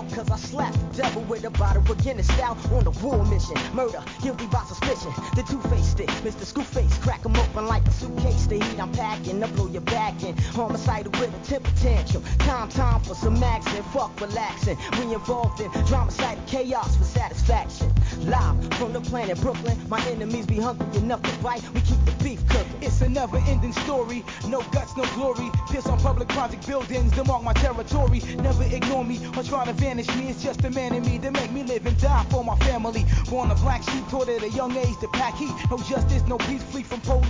out cause I slapped the devil with a bottle of Guinness stout on a war mission. Murder, guilty by suspicion. The two-faced stick, Mr. Screwface, crack 'em open like a suitcase. The heat I'm packing, I blow your back in. Homicidal with a temper tantrum. Time for some action, fuck relaxing. We involved in dramacidal chaos for satisfaction. Live from the planet Brooklyn, my enemies be hungry enough to bite. We keep the beef cooking. It's a never-ending story, no guts, no glory. Pierce on public project buildings to mark my territory. Never ignore me or try to vanish me. It's just a man in me to make me live and die for my family. Born a black sheep, taught at a young age to pack heat. No justice, no peace, flee from police.